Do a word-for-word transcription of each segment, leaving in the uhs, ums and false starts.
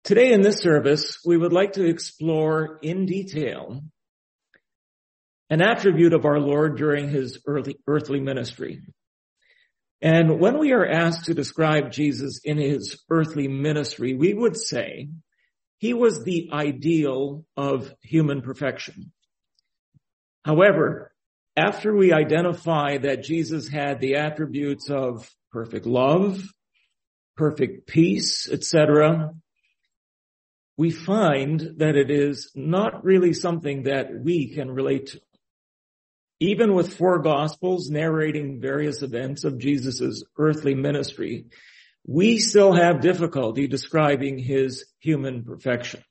Today in this service, we would like to explore in detail an attribute of our Lord during his early, earthly ministry. And when we are asked to describe Jesus in his earthly ministry, we would say he was the ideal of human perfection. However, after we identify that Jesus had the attributes of perfect love, perfect peace, et cetera, we find that it is not really something that we can relate to. Even with four Gospels narrating various events of Jesus' earthly ministry, we still have difficulty describing his human perfection.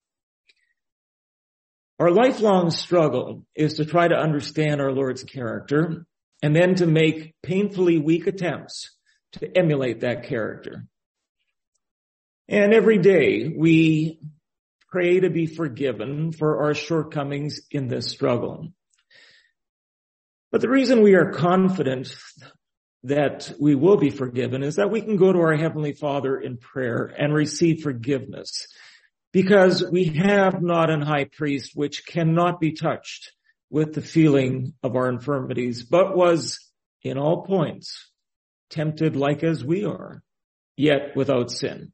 Our lifelong struggle is to try to understand our Lord's character and then to make painfully weak attempts to emulate that character. And every day we pray to be forgiven for our shortcomings in this struggle. But the reason we are confident that we will be forgiven is that we can go to our Heavenly Father in prayer and receive forgiveness, because we have not an high priest which cannot be touched with the feeling of our infirmities, but was in all points tempted like as we are, yet without sin.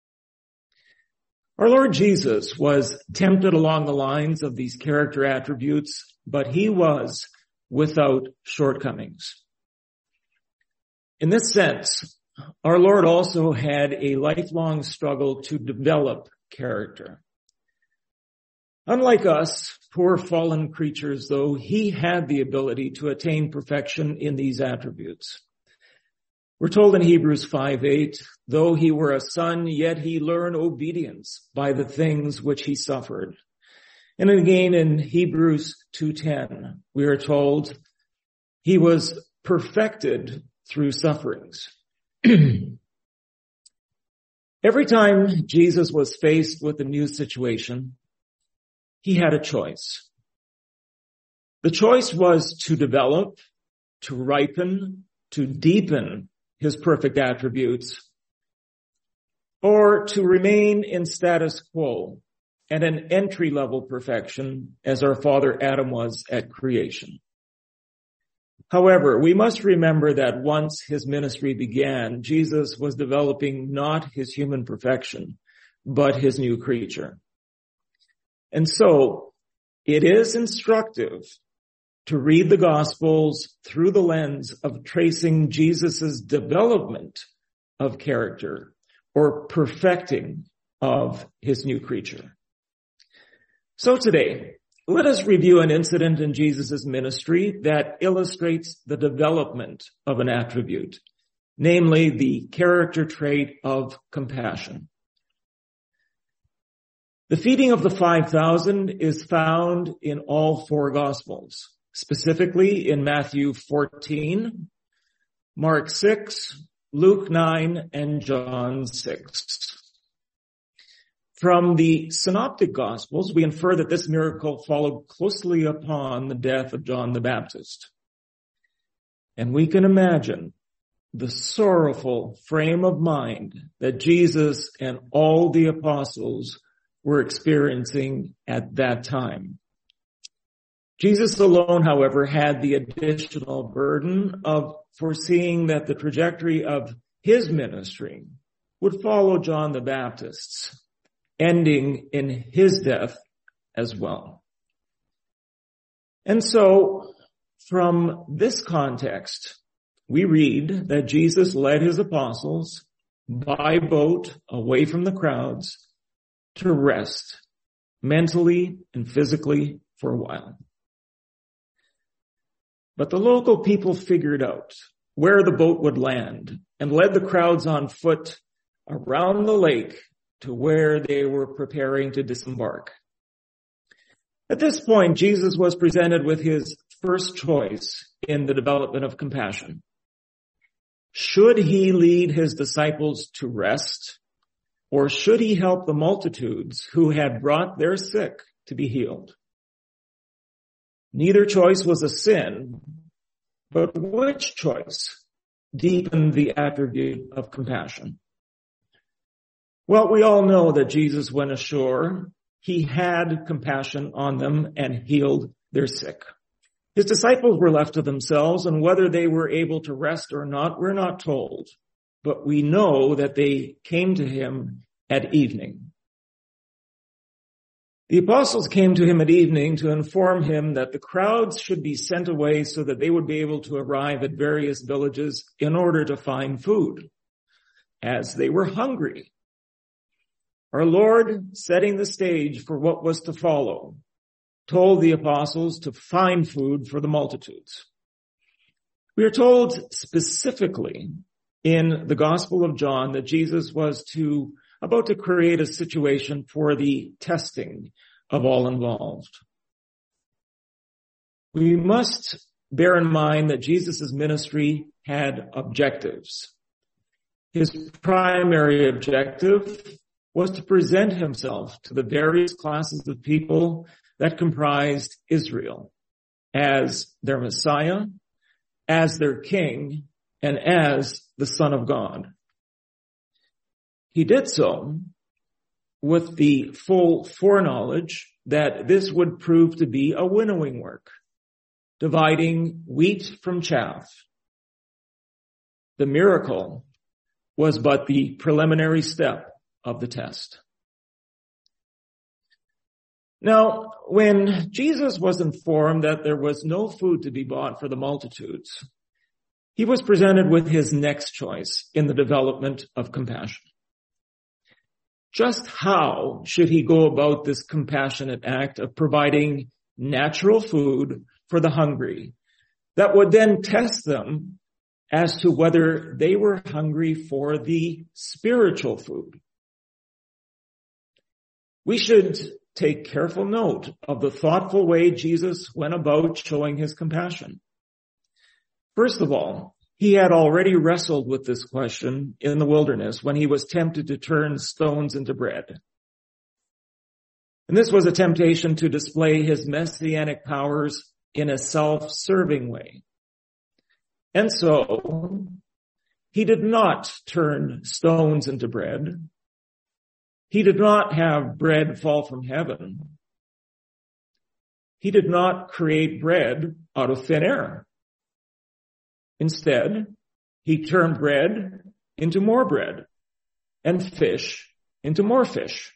Our Lord Jesus was tempted along the lines of these character attributes, but he was without shortcomings. In this sense, our Lord also had a lifelong struggle to develop character. Unlike us, poor fallen creatures, though, he had the ability to attain perfection in these attributes. We're told in Hebrews five eight, though he were a son, yet he learned obedience by the things which he suffered. And again in Hebrews two ten, we are told he was perfected through sufferings. Every time Jesus was faced with a new situation, he had a choice. The choice was to develop, to ripen, to deepen his perfect attributes, or to remain in status quo at an entry-level perfection as our father Adam was at creation. However, we must remember that once his ministry began, Jesus was developing not his human perfection, but his new creature. And so, it is instructive to read the Gospels through the lens of tracing Jesus' development of character or perfecting of his new creature. So today, let us review an incident in Jesus' ministry that illustrates the development of an attribute, namely the character trait of compassion. The feeding of the five thousand is found in all four Gospels, specifically in Matthew fourteen, Mark six, Luke nine, and John six. From the Synoptic Gospels, we infer that this miracle followed closely upon the death of John the Baptist. And we can imagine the sorrowful frame of mind that Jesus and all the apostles were experiencing at that time. Jesus alone, however, had the additional burden of foreseeing that the trajectory of his ministry would follow John the Baptist's, ending in his death as well. And so, from this context, we read that Jesus led his apostles by boat away from the crowds to rest mentally and physically for a while. But the local people figured out where the boat would land and led the crowds on foot around the lake to where they were preparing to disembark. At this point, Jesus was presented with his first choice in the development of compassion. Should he lead his disciples to rest, or should he help the multitudes who had brought their sick to be healed? Neither choice was a sin, but which choice deepened the attribute of compassion? Well, we all know that Jesus went ashore. He had compassion on them and healed their sick. His disciples were left to themselves, and whether they were able to rest or not, we're not told. But we know that they came to him at evening. The apostles came to him at evening to inform him that the crowds should be sent away so that they would be able to arrive at various villages in order to find food, as they were hungry. Our Lord, setting the stage for what was to follow, told the apostles to find food for the multitudes. We are told specifically in the Gospel of John that Jesus was to about to create a situation for the testing of all involved. We must bear in mind that Jesus' ministry had objectives. His primary objective was to present himself to the various classes of people that comprised Israel as their Messiah, as their King, and as the Son of God. He did so with the full foreknowledge that this would prove to be a winnowing work, dividing wheat from chaff. The miracle was but the preliminary step of the test. Now, when Jesus was informed that there was no food to be bought for the multitudes, he was presented with his next choice in the development of compassion. Just how should he go about this compassionate act of providing natural food for the hungry that would then test them as to whether they were hungry for the spiritual food? We should take careful note of the thoughtful way Jesus went about showing his compassion. First of all, he had already wrestled with this question in the wilderness when he was tempted to turn stones into bread. And this was a temptation to display his messianic powers in a self-serving way. And so, he did not turn stones into bread. He did not have bread fall from heaven. He did not create bread out of thin air. Instead, he turned bread into more bread and fish into more fish.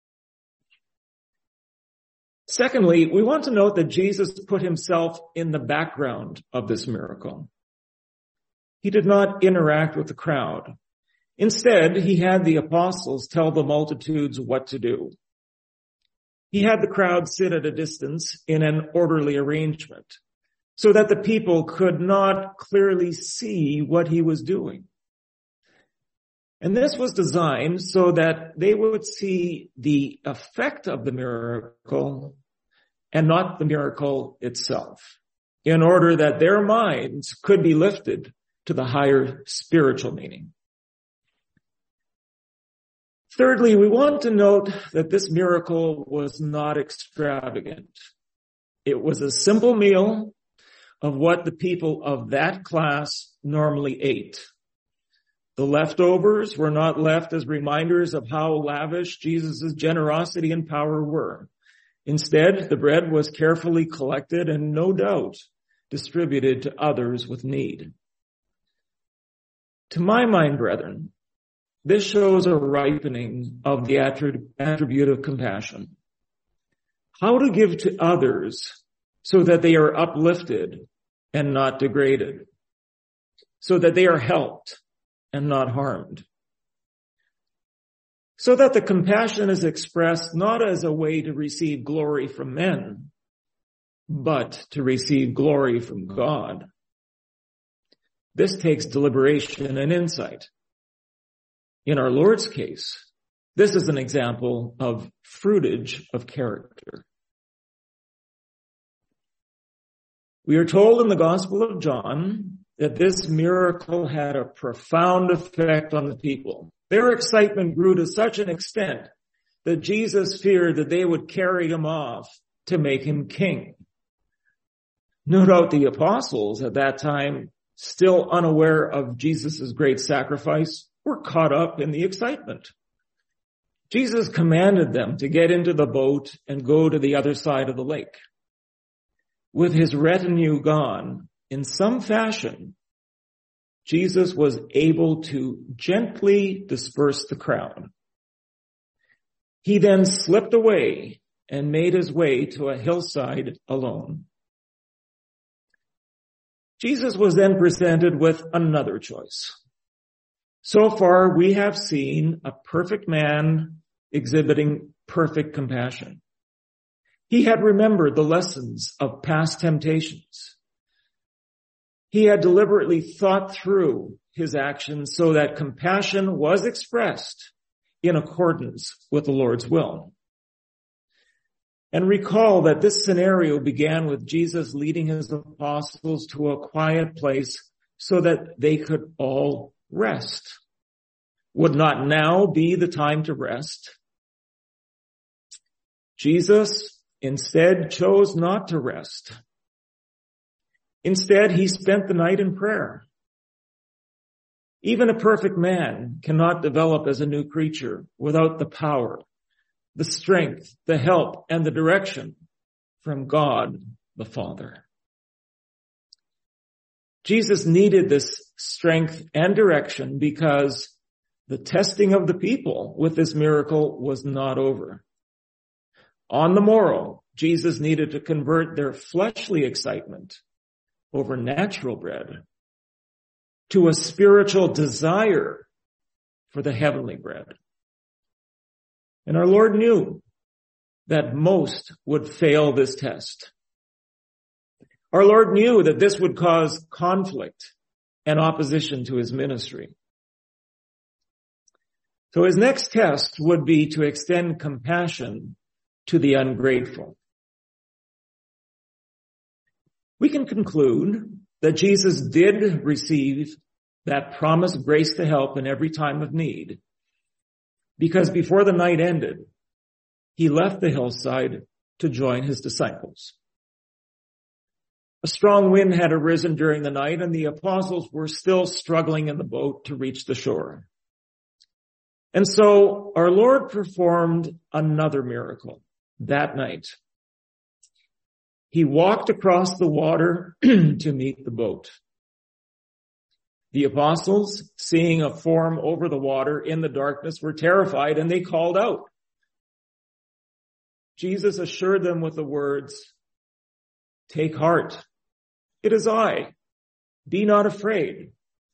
Secondly, we want to note that Jesus put himself in the background of this miracle. He did not interact with the crowd. Instead, he had the apostles tell the multitudes what to do. He had the crowd sit at a distance in an orderly arrangement, so that the people could not clearly see what he was doing. And this was designed so that they would see the effect of the miracle and not the miracle itself, in order that their minds could be lifted to the higher spiritual meaning. Thirdly, we want to note that this miracle was not extravagant. It was a simple meal of what the people of that class normally ate. The leftovers were not left as reminders of how lavish Jesus' generosity and power were. Instead, the bread was carefully collected and no doubt distributed to others with need. To my mind, brethren, this shows a ripening of the attribute of compassion. How to give to others so that they are uplifted and not degraded, so that they are helped and not harmed, so that the compassion is expressed not as a way to receive glory from men, but to receive glory from God. This takes deliberation and insight. In our Lord's case, this is an example of fruitage of character. We are told in the Gospel of John that this miracle had a profound effect on the people. Their excitement grew to such an extent that Jesus feared that they would carry him off to make him king. No doubt the apostles at that time, still unaware of Jesus' great sacrifice, were caught up in the excitement. Jesus commanded them to get into the boat and go to the other side of the lake. With his retinue gone, in some fashion, Jesus was able to gently disperse the crowd. He then slipped away and made his way to a hillside alone. Jesus was then presented with another choice. So far, we have seen a perfect man exhibiting perfect compassion. He had remembered the lessons of past temptations. He had deliberately thought through his actions so that compassion was expressed in accordance with the Lord's will. And recall that this scenario began with Jesus leading his apostles to a quiet place so that they could all rest. Would not now be the time to rest? Jesus instead chose not to rest. Instead, he spent the night in prayer. Even a perfect man cannot develop as a new creature without the power, the strength, the help, and the direction from God the Father. Jesus needed this strength and direction because the testing of the people with this miracle was not over. On the morrow, Jesus needed to convert their fleshly excitement over natural bread to a spiritual desire for the heavenly bread. And our Lord knew that most would fail this test. Our Lord knew that this would cause conflict and opposition to his ministry. So his next test would be to extend compassion to the ungrateful. We can conclude that Jesus did receive that promised grace to help in every time of need, because before the night ended, he left the hillside to join his disciples. A strong wind had arisen during the night, and the apostles were still struggling in the boat to reach the shore. And so our Lord performed another miracle that night. He walked across the water to meet the boat. The apostles, seeing a form over the water in the darkness, were terrified, and they called out. Jesus assured them with the words, "Take heart. It is I. Be not afraid."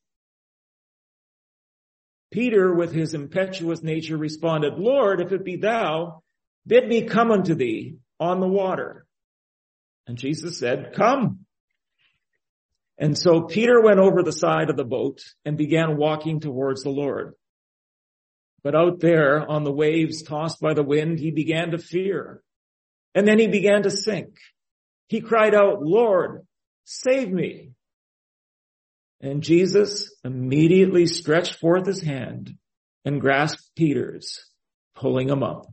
Peter, with his impetuous nature, responded, "Lord, if it be thou, bid me come unto thee on the water." And Jesus said, "Come." And so Peter went over the side of the boat and began walking towards the Lord. But out there on the waves tossed by the wind, he began to fear. And then he began to sink. He cried out, "Lord, save me." And Jesus immediately stretched forth his hand and grasped Peter's, pulling him up.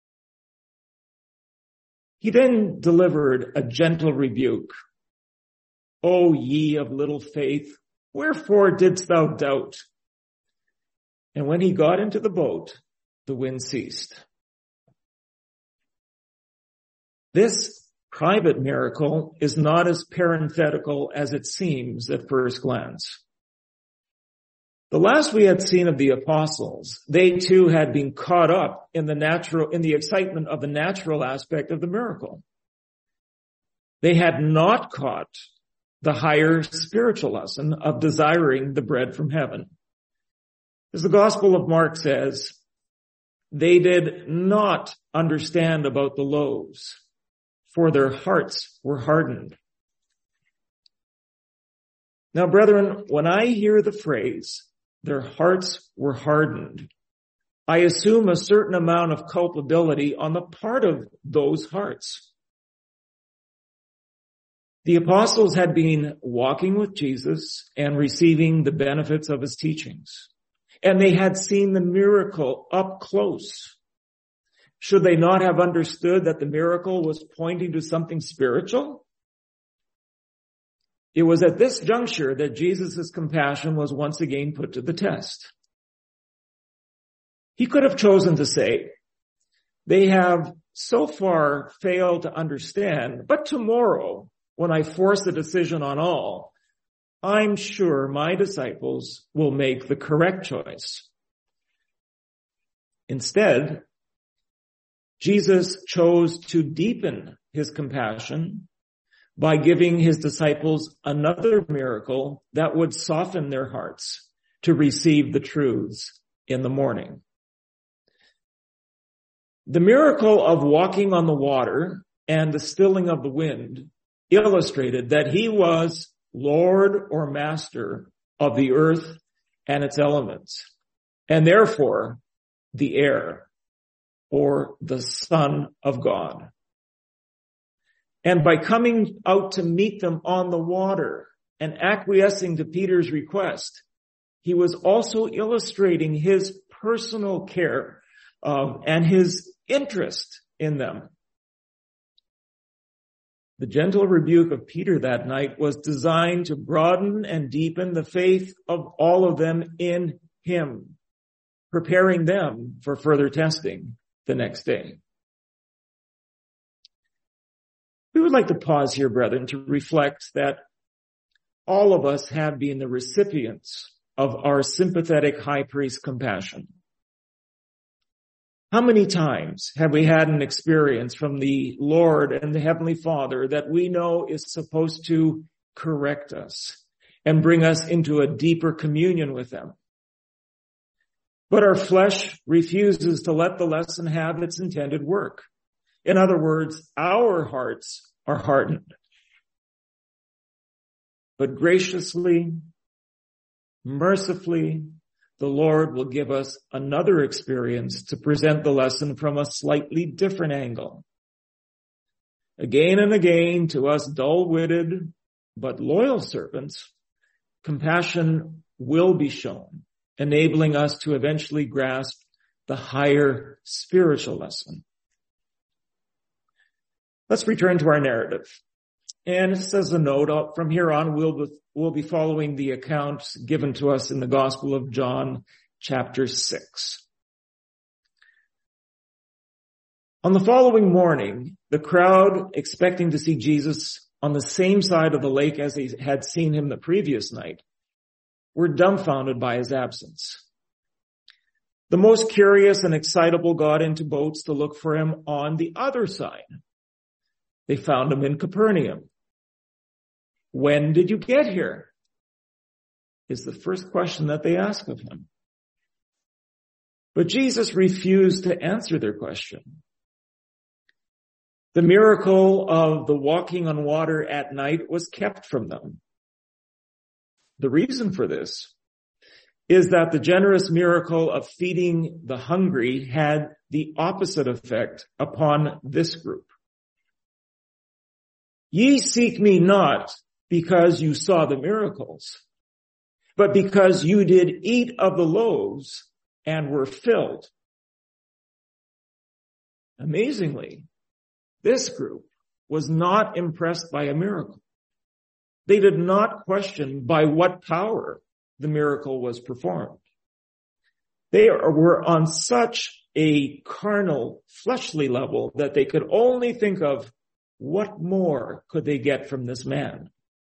He then delivered a gentle rebuke. "O ye of little faith, wherefore didst thou doubt?" And when he got into the boat, the wind ceased. This private miracle is not as parenthetical as it seems at first glance. The last we had seen of the apostles, they too had been caught up in the natural, in the excitement of the natural aspect of the miracle. They had not caught the higher spiritual lesson of desiring the bread from heaven. As the Gospel of Mark says, they did not understand about the loaves, for their hearts were hardened. Now, brethren, when I hear the phrase, "their hearts were hardened," I assume a certain amount of culpability on the part of those hearts. The apostles had been walking with Jesus and receiving the benefits of his teachings, and they had seen the miracle up close. Should they not have understood that the miracle was pointing to something spiritual? It was at this juncture that Jesus' compassion was once again put to the test. He could have chosen to say, they have so far failed to understand, but tomorrow, when I force a decision on all, I'm sure my disciples will make the correct choice. Instead, Jesus chose to deepen his compassion by giving his disciples another miracle that would soften their hearts to receive the truths in the morning. The miracle of walking on the water and the stilling of the wind illustrated that he was Lord or master of the earth and its elements, and therefore the air, or the Son of God. And by coming out to meet them on the water and acquiescing to Peter's request, he was also illustrating his personal care um, and his interest in them. The gentle rebuke of Peter that night was designed to broaden and deepen the faith of all of them in him, preparing them for further testing the next day. We would like to pause here, brethren, to reflect that all of us have been the recipients of our sympathetic high priest's compassion. How many times have we had an experience from the Lord and the Heavenly Father that we know is supposed to correct us and bring us into a deeper communion with them? But our flesh refuses to let the lesson have its intended work. In other words, our hearts are hardened. But graciously, mercifully, the Lord will give us another experience to present the lesson from a slightly different angle. Again and again, to us dull-witted but loyal servants, compassion will be shown, enabling us to eventually grasp the higher spiritual lesson. Let's return to our narrative. And just as a note, from here on, we'll be, we'll be following the accounts given to us in the Gospel of John, chapter six. On the following morning, the crowd, expecting to see Jesus on the same side of the lake as they had seen him the previous night, were dumbfounded by his absence. The most curious and excitable got into boats to look for him on the other side. They found him in Capernaum. When did you get here? Is the first question that they ask of him. But Jesus refused to answer their question. The miracle of the walking on water at night was kept from them. The reason for this is that the generous miracle of feeding the hungry had the opposite effect upon this group. Ye seek me not because you saw the miracles, but because you did eat of the loaves and were filled. Amazingly, this group was not impressed by a miracle. They did not question by what power the miracle was performed. They were on such a carnal, fleshly level that they could only think of what more could they get from this man.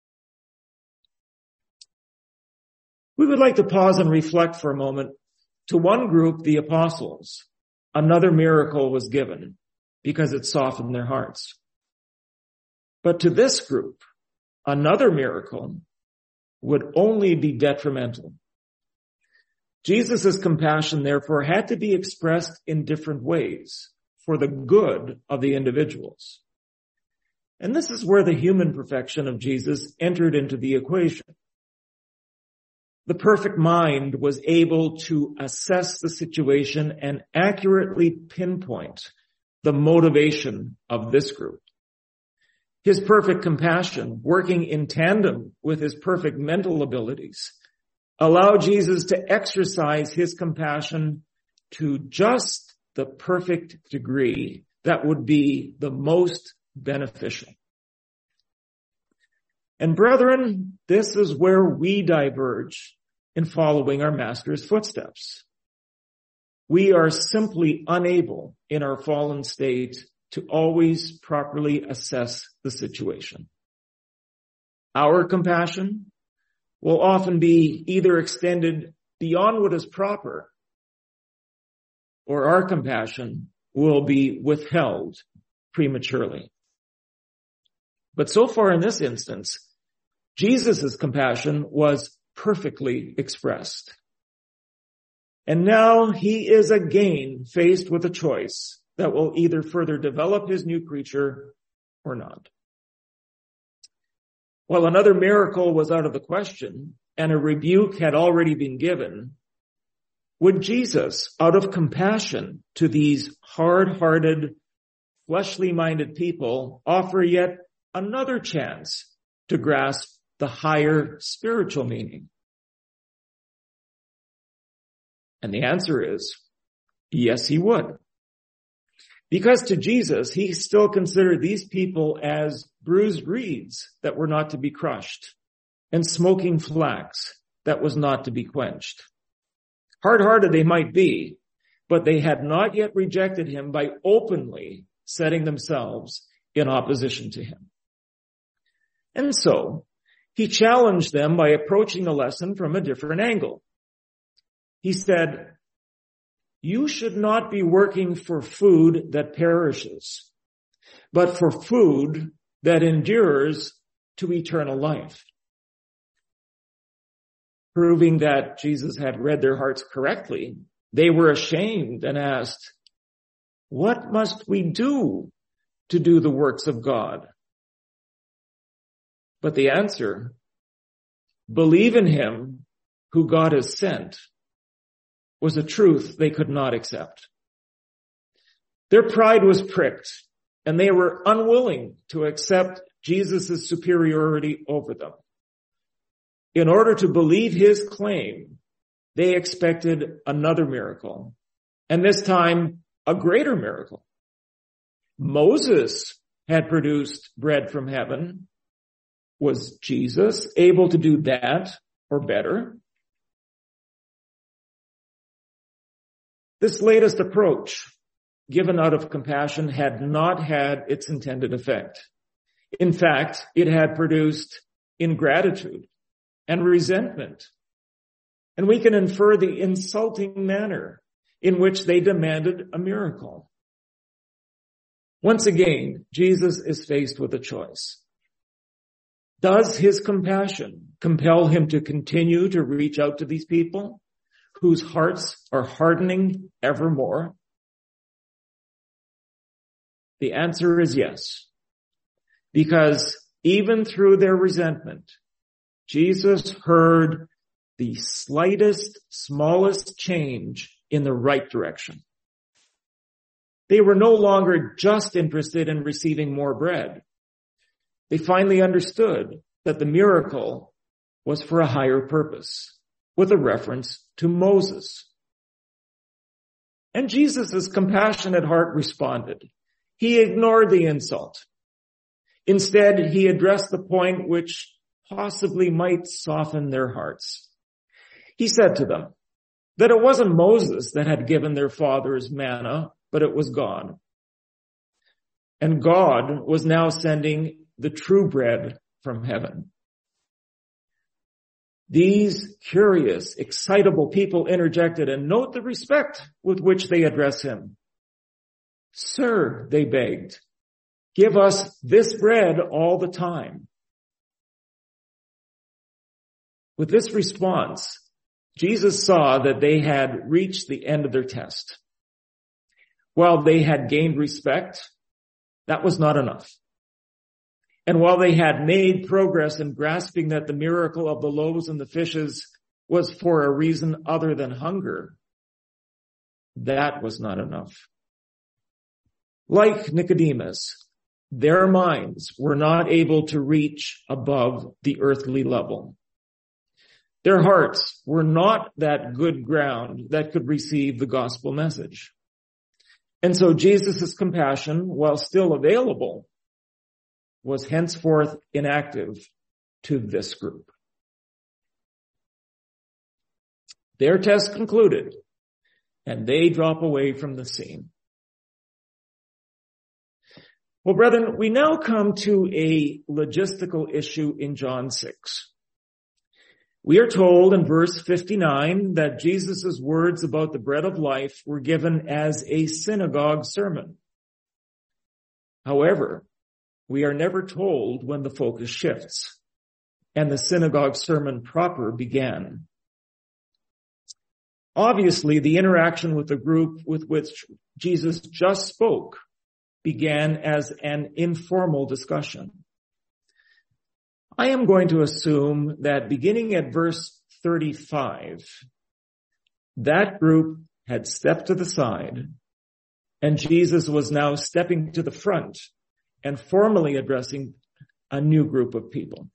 We would like to pause and reflect for a moment. To one group, the apostles, another miracle was given because it softened their hearts. But to this group, another miracle would only be detrimental. Jesus' compassion, therefore, had to be expressed in different ways for the good of the individuals. And this is where the human perfection of Jesus entered into the equation. The perfect mind was able to assess the situation and accurately pinpoint the motivation of this group. His perfect compassion, working in tandem with his perfect mental abilities, allowed Jesus to exercise his compassion to just the perfect degree that would be the most beneficial. And brethren, this is where we diverge in following our Master's footsteps. we are simply unable in our fallen state to always properly assess the situation. Our compassion will often be either extended beyond what is proper, or our compassion will be withheld prematurely. But so far in this instance, Jesus' compassion was perfectly expressed. And now he is again faced with a choice that will either further develop his new creature or not. While another miracle was out of the question and a rebuke had already been given, would Jesus, out of compassion to these hard-hearted, fleshly-minded people, offer yet another chance to grasp the higher spiritual meaning? And the answer is, yes, he would. Because to Jesus, he still considered these people as bruised reeds that were not to be crushed, and smoking flax that was not to be quenched. Hard-hearted they might be, but they had not yet rejected him by openly setting themselves in opposition to him. And so, he challenged them by approaching the lesson from a different angle. He said, you should not be working for food that perishes, but for food that endures to eternal life. Proving that Jesus had read their hearts correctly, they were ashamed and asked, what must we do to do the works of God? But the answer, believe in him who God has sent, was a truth they could not accept. Their pride was pricked, and they were unwilling to accept Jesus' superiority over them. In order to believe his claim, they expected another miracle, and this time a greater miracle. Moses had produced bread from heaven. Was Jesus able to do that or better? This latest approach, given out of compassion, had not had its intended effect. In fact, it had produced ingratitude and resentment. And we can infer the insulting manner in which they demanded a miracle. Once again, Jesus is faced with a choice. Does his compassion compel him to continue to reach out to these people whose hearts are hardening ever more? The answer is yes. Because even through their resentment, Jesus heard the slightest, smallest change in the right direction. They were no longer just interested in receiving more bread. They finally understood that the miracle was for a higher purpose, with a reference to Moses. And Jesus' compassionate heart responded. He ignored the insult. Instead, he addressed the point which possibly might soften their hearts. He said to them that it wasn't Moses that had given their fathers manna, but it was God. And God was now sending the true bread from heaven. These curious, excitable people interjected, and note the respect with which they address him. Sir, they begged, give us this bread all the time. With this response, Jesus saw that they had reached the end of their test. While they had gained respect, that was not enough. And while they had made progress in grasping that the miracle of the loaves and the fishes was for a reason other than hunger, that was not enough. Like Nicodemus, their minds were not able to reach above the earthly level. Their hearts were not that good ground that could receive the gospel message. And so Jesus' compassion, while still available, was henceforth inactive to this group. Their test concluded, and they drop away from the scene. Well, brethren, we now come to a logistical issue in John six. We are told in verse fifty-nine that Jesus' words about the bread of life were given as a synagogue sermon. However, we are never told when the focus shifts and the synagogue sermon proper began. Obviously, the interaction with the group with which Jesus just spoke began as an informal discussion. I am going to assume that beginning at verse thirty-five, that group had stepped to the side, and Jesus was now stepping to the front and formally addressing a new group of people.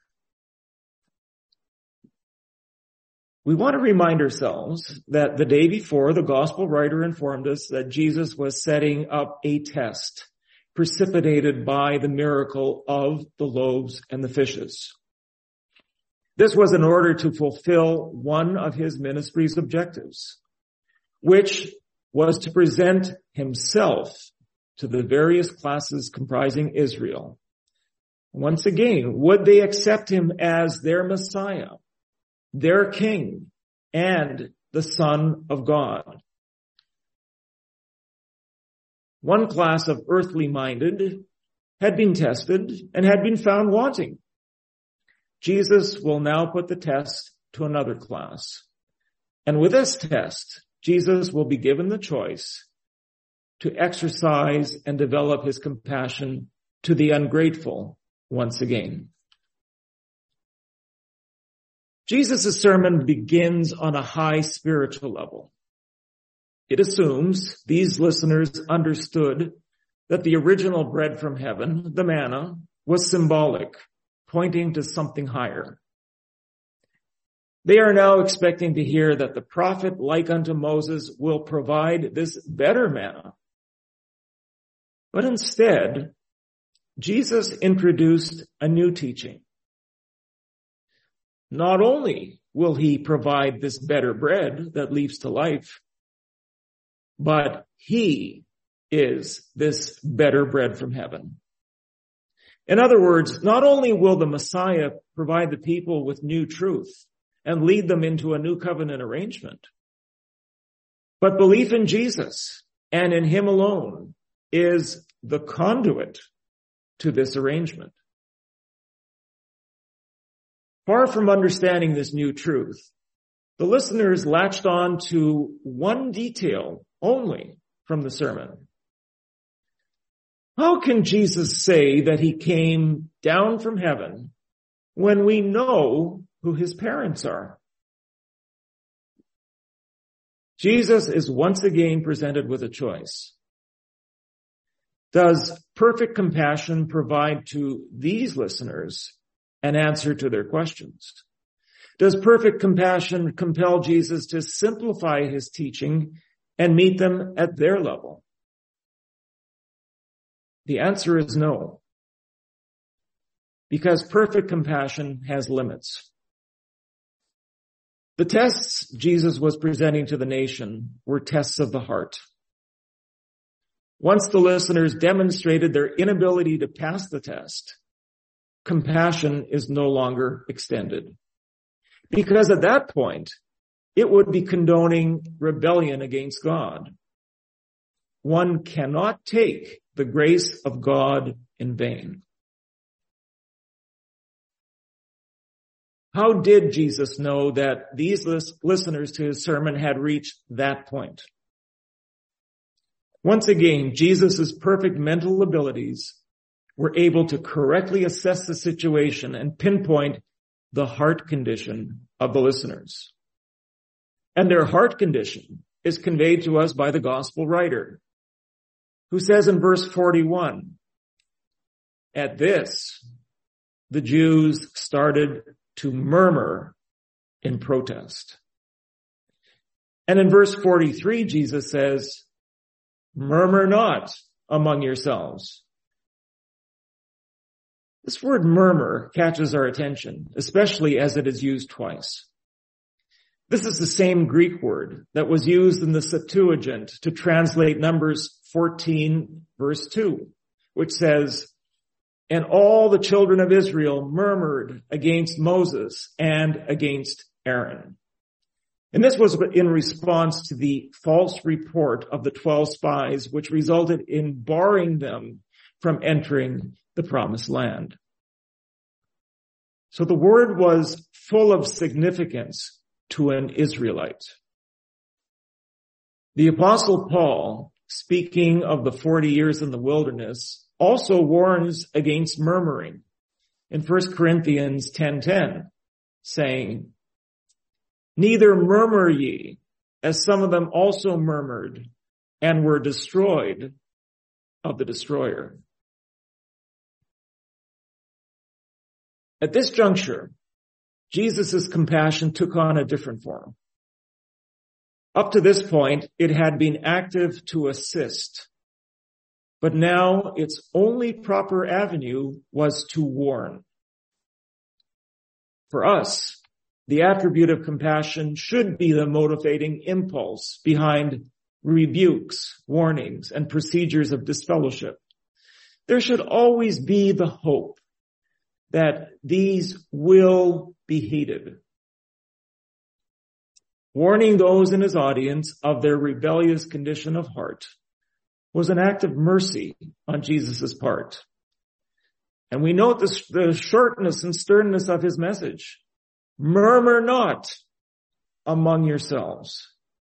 We want to remind ourselves that the day before, the gospel writer informed us that Jesus was setting up a test precipitated by the miracle of the loaves and the fishes. This was in order to fulfill one of his ministry's objectives, which was to present himself to the various classes comprising Israel. Once again, would they accept him as their Messiah, their King, and the Son of God? One class of earthly minded had been tested and had been found wanting. Jesus will now put the test to another class. And with this test, Jesus will be given the choice to exercise and develop his compassion to the ungrateful once again. Jesus' sermon begins on a high spiritual level. It assumes these listeners understood that the original bread from heaven, the manna, was symbolic, pointing to something higher. They are now expecting to hear that the prophet, like unto Moses, will provide this better manna. But instead, Jesus introduced a new teaching. Not only will he provide this better bread that leads to life, but he is this better bread from heaven. In other words, not only will the Messiah provide the people with new truth and lead them into a new covenant arrangement, but belief in Jesus and in him alone is the conduit to this arrangement. Far from understanding this new truth, the listeners latched on to one detail only from the sermon. How can Jesus say that he came down from heaven when we know who his parents are? Jesus is once again presented with a choice. Does perfect compassion provide to these listeners an answer to their questions? Does perfect compassion compel Jesus to simplify his teaching and meet them at their level? The answer is no, because perfect compassion has limits. The tests Jesus was presenting to the nation were tests of the heart. Once the listeners demonstrated their inability to pass the test, compassion is no longer extended. Because at that point, it would be condoning rebellion against God. One cannot take the grace of God in vain. How did Jesus know that these listeners to his sermon had reached that point? Once again, Jesus' perfect mental abilities were able to correctly assess the situation and pinpoint the heart condition of the listeners. And their heart condition is conveyed to us by the gospel writer, who says in verse forty-one, at this, the Jews started to murmur in protest. And in verse forty-three, Jesus says, murmur not among yourselves. This word murmur catches our attention, especially as it is used twice. This is the same Greek word that was used in the Septuagint to translate Numbers fourteen, verse two, which says, "And all the children of Israel murmured against Moses and against Aaron." And this was in response to the false report of the twelve spies, which resulted in barring them from entering the promised land. So the word was full of significance to an Israelite. The Apostle Paul, speaking of the forty years in the wilderness, also warns against murmuring in First Corinthians ten ten, saying, "Neither murmur ye, as some of them also murmured and were destroyed of the destroyer." At this juncture, Jesus' compassion took on a different form. Up to this point, it had been active to assist, but now its only proper avenue was to warn. For us, the attribute of compassion should be the motivating impulse behind rebukes, warnings, and procedures of disfellowship. There should always be the hope that these will be heeded. Warning those in his audience of their rebellious condition of heart was an act of mercy on Jesus' part. And we note the, the shortness and sternness of his message. Murmur not among yourselves.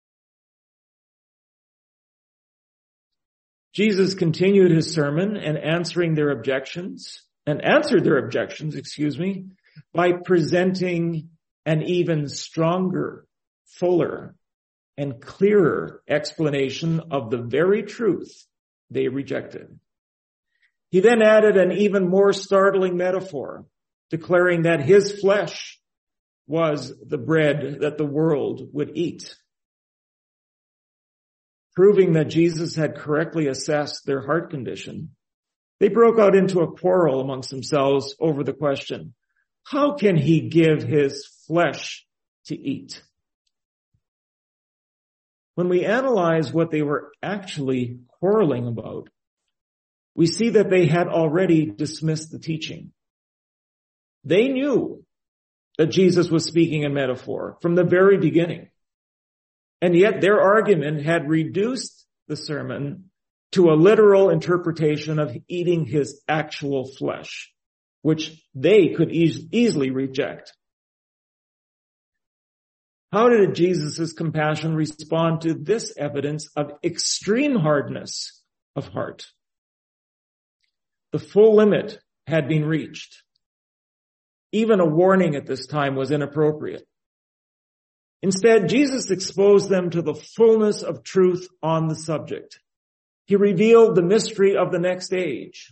Jesus continued his sermon and answering their objections, and answered their objections, excuse me, by presenting an even stronger, fuller, and clearer explanation of the very truth they rejected. He then added an even more startling metaphor, declaring that his flesh was the bread that the world would eat. Proving that Jesus had correctly assessed their heart condition, they broke out into a quarrel amongst themselves over the question, how can he give his flesh to eat? When we analyze what they were actually quarreling about, we see that they had already dismissed the teaching. They knew that Jesus was speaking in metaphor from the very beginning. And yet their argument had reduced the sermon to a literal interpretation of eating his actual flesh, which they could e- easily reject. How did Jesus' compassion respond to this evidence of extreme hardness of heart? The full limit had been reached. Even a warning at this time was inappropriate. Instead, Jesus exposed them to the fullness of truth on the subject. He revealed the mystery of the next age.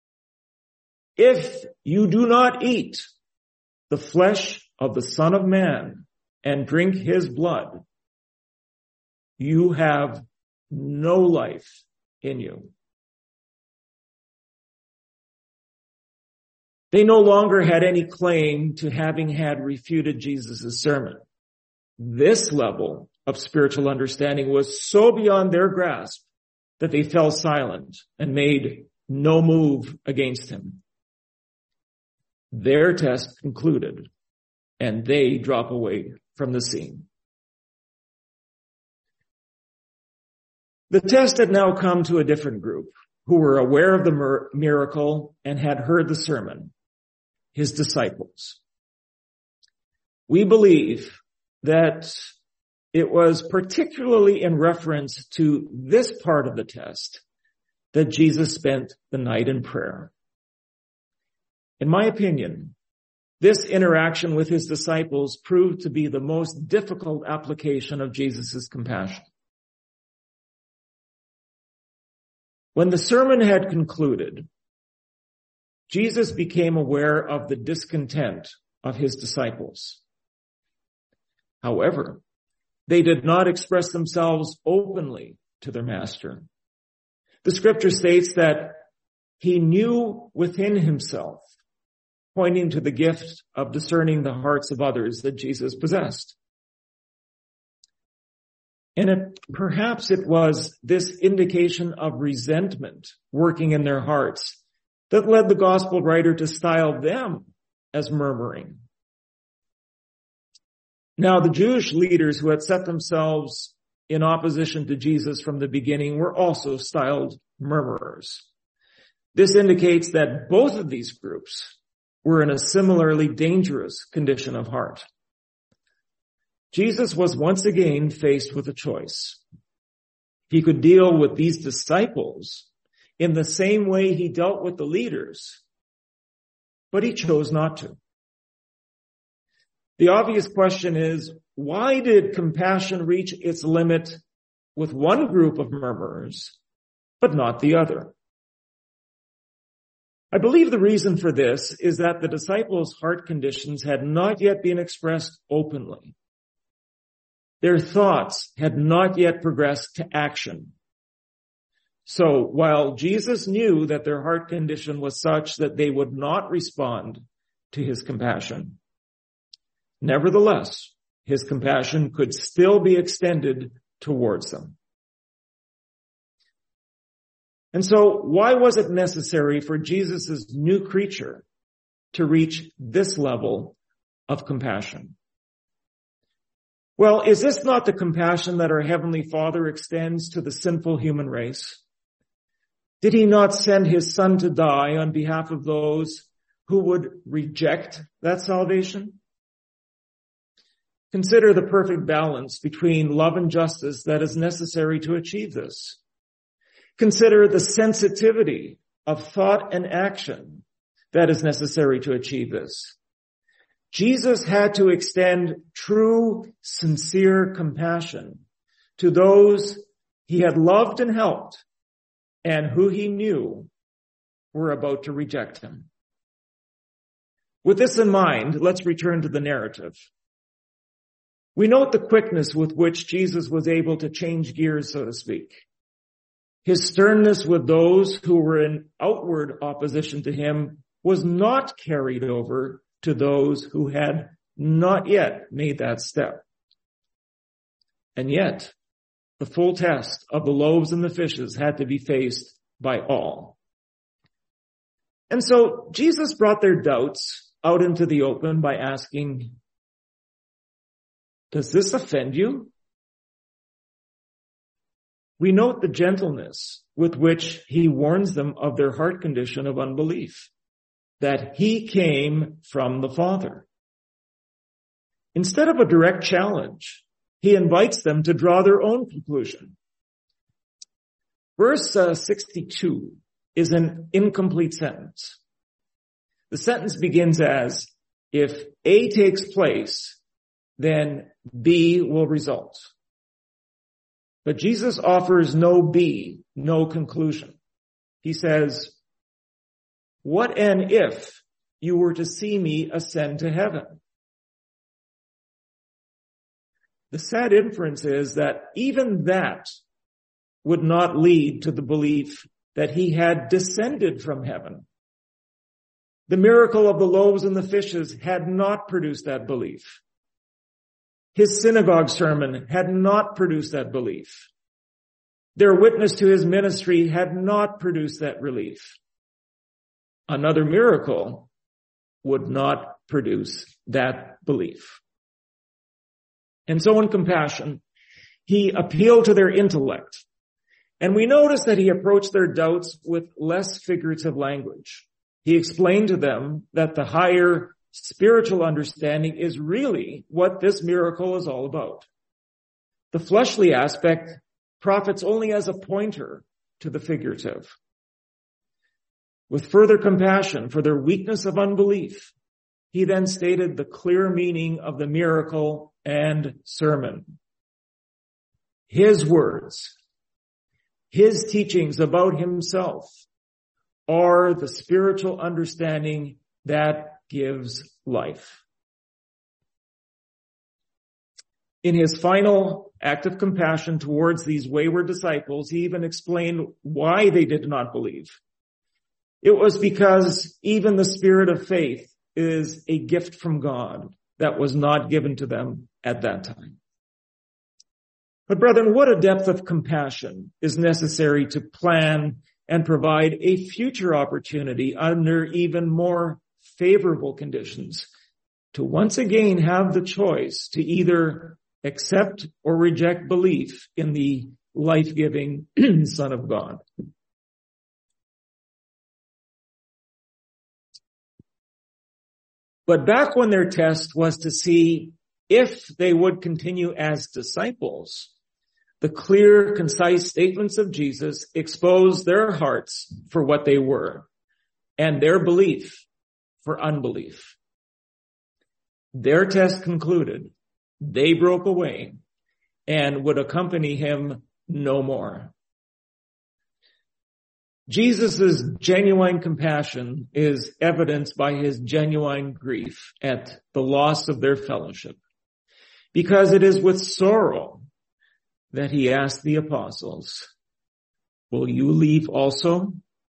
If you do not eat the flesh of the Son of Man and drink his blood, you have no life in you. They no longer had any claim to having had refuted Jesus' sermon. This level of spiritual understanding was so beyond their grasp that they fell silent and made no move against him. Their test concluded, and they drop away from the scene. The test had now come to a different group who were aware of the miracle and had heard the sermon, his disciples. We believe that it was particularly in reference to this part of the test that Jesus spent the night in prayer. In my opinion, this interaction with his disciples proved to be the most difficult application of Jesus' compassion. When the sermon had concluded, Jesus became aware of the discontent of his disciples. However, they did not express themselves openly to their master. The scripture states that he knew within himself, pointing to the gift of discerning the hearts of others that Jesus possessed. And it, perhaps it was this indication of resentment working in their hearts that led the gospel writer to style them as murmuring. Now, the Jewish leaders who had set themselves in opposition to Jesus from the beginning were also styled murmurers. This indicates that both of these groups were in a similarly dangerous condition of heart. Jesus was once again faced with a choice. He could deal with these disciples in the same way he dealt with the leaders, but he chose not to. The obvious question is, why did compassion reach its limit with one group of murmurers, but not the other? I believe the reason for this is that the disciples' heart conditions had not yet been expressed openly. Their thoughts had not yet progressed to action. So while Jesus knew that their heart condition was such that they would not respond to his compassion, nevertheless, his compassion could still be extended towards them. And so why was it necessary for Jesus' new creature to reach this level of compassion? Well, is this not the compassion that our Heavenly Father extends to the sinful human race? Did he not send his Son to die on behalf of those who would reject that salvation? Consider the perfect balance between love and justice that is necessary to achieve this. Consider the sensitivity of thought and action that is necessary to achieve this. Jesus had to extend true, sincere compassion to those he had loved and helped and who he knew were about to reject him. With this in mind, let's return to the narrative. We note the quickness with which Jesus was able to change gears, so to speak. His sternness with those who were in outward opposition to him was not carried over to those who had not yet made that step. And yet, the full test of the loaves and the fishes had to be faced by all. And so Jesus brought their doubts out into the open by asking, "Does this offend you?" We note the gentleness with which he warns them of their heart condition of unbelief, that he came from the Father. Instead of a direct challenge, he invites them to draw their own conclusion. Verse uh, sixty-two is an incomplete sentence. The sentence begins as, if A takes place, then B will result. But Jesus offers no B, no conclusion. He says, what and if you were to see me ascend to heaven? The sad inference is that even that would not lead to the belief that he had descended from heaven. The miracle of the loaves and the fishes had not produced that belief. His synagogue sermon had not produced that belief. Their witness to his ministry had not produced that belief. Another miracle would not produce that belief. And so in compassion, he appealed to their intellect. And we notice that he approached their doubts with less figurative language. He explained to them that the higher spiritual understanding is really what this miracle is all about. The fleshly aspect profits only as a pointer to the figurative. With further compassion for their weakness of unbelief, he then stated the clear meaning of the miracle and sermon. His words, his teachings about himself are the spiritual understanding that gives life. In his final act of compassion towards these wayward disciples, he even explained why they did not believe. It was because even the spirit of faith is a gift from God that was not given to them at that time. But brethren, what a depth of compassion is necessary to plan and provide a future opportunity under even more favorable conditions to once again have the choice to either accept or reject belief in the life-giving Son of God. But back when their test was to see if they would continue as disciples, the clear, concise statements of Jesus exposed their hearts for what they were and their belief for unbelief. Their test concluded. They broke away and would accompany him no more. Jesus' genuine compassion is evidenced by his genuine grief at the loss of their fellowship, because it is with sorrow that he asked the apostles, "Will you leave also?"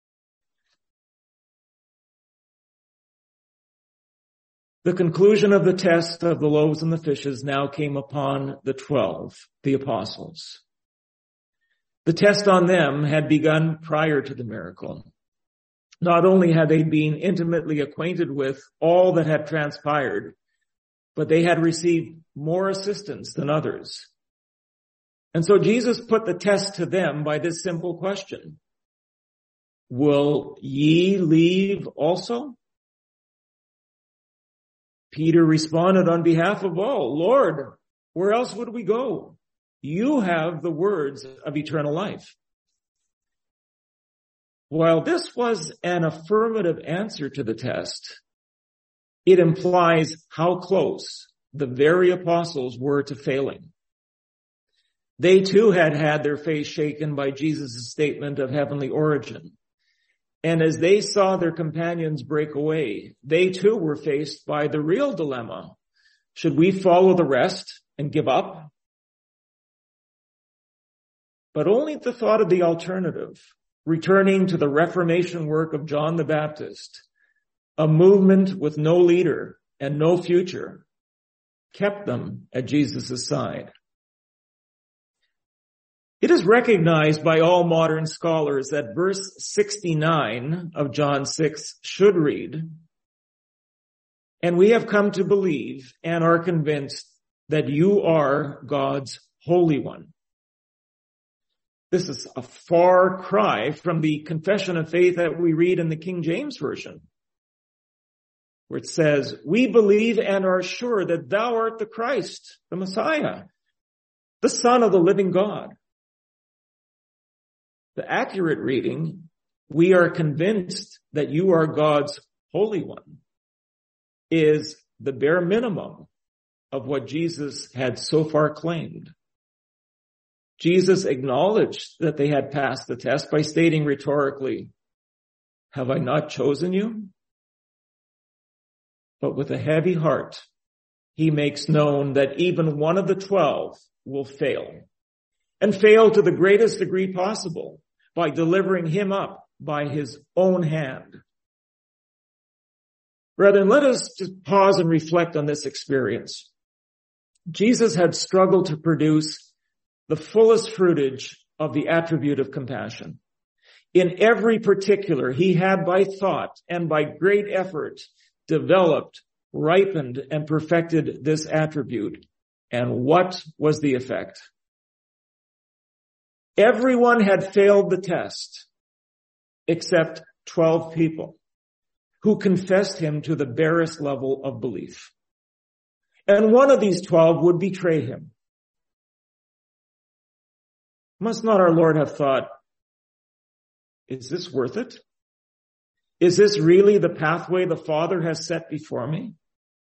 The conclusion of the test of the loaves and the fishes now came upon the twelve, the apostles. The test on them had begun prior to the miracle. Not only had they been intimately acquainted with all that had transpired, but they had received more assistance than others. And so Jesus put the test to them by this simple question: "Will ye leave also?" Peter responded on behalf of all, "Lord, where else would we go? You have the words of eternal life." While this was an affirmative answer to the test, it implies how close the very apostles were to failing. They too had had their faith shaken by Jesus' statement of heavenly origin. And as they saw their companions break away, they too were faced by the real dilemma. Should we follow the rest and give up? But only the thought of the alternative, returning to the Reformation work of John the Baptist, a movement with no leader and no future, kept them at Jesus' side. It is recognized by all modern scholars that verse sixty-nine of John six should read, "And we have come to believe and are convinced that you are God's Holy One." This is a far cry from the confession of faith that we read in the King James Version, where it says, "We believe and are sure that thou art the Christ, the Messiah, the Son of the living God." The accurate reading, "We are convinced that you are God's Holy One," is the bare minimum of what Jesus had so far claimed. Jesus acknowledged that they had passed the test by stating rhetorically, "Have I not chosen you?" But with a heavy heart, he makes known that even one of the twelve will fail, and fail to the greatest degree possible by delivering him up by his own hand. Brethren, let us just pause and reflect on this experience. Jesus had struggled to produce the fullest fruitage of the attribute of compassion. In every particular, he had by thought and by great effort developed, ripened, and perfected this attribute. And what was the effect? Everyone had failed the test except twelve people who confessed him to the barest level of belief. And one of these twelve would betray him. Must not our Lord have thought, is this worth it? Is this really the pathway the Father has set before me?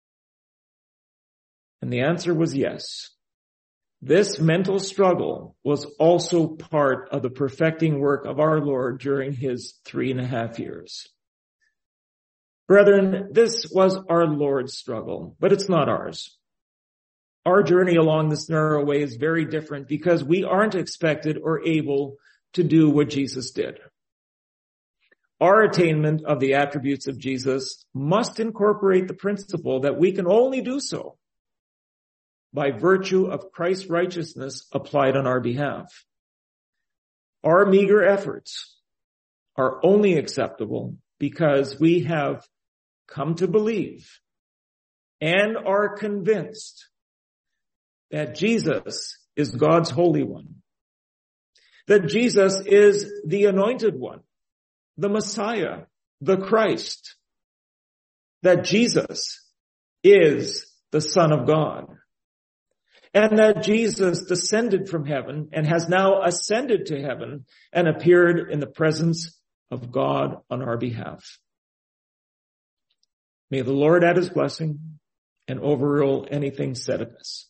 And the answer was yes. This mental struggle was also part of the perfecting work of our Lord during his three and a half years. Brethren, this was our Lord's struggle, but it's not ours. Our journey along this narrow way is very different because we aren't expected or able to do what Jesus did. Our attainment of the attributes of Jesus must incorporate the principle that we can only do so by virtue of Christ's righteousness applied on our behalf. Our meager efforts are only acceptable because we have come to believe and are convinced that Jesus is God's Holy One, that Jesus is the Anointed One, the Messiah, the Christ, that Jesus is the Son of God, and that Jesus descended from heaven and has now ascended to heaven and appeared in the presence of God on our behalf. May the Lord add his blessing and overrule anything said amiss.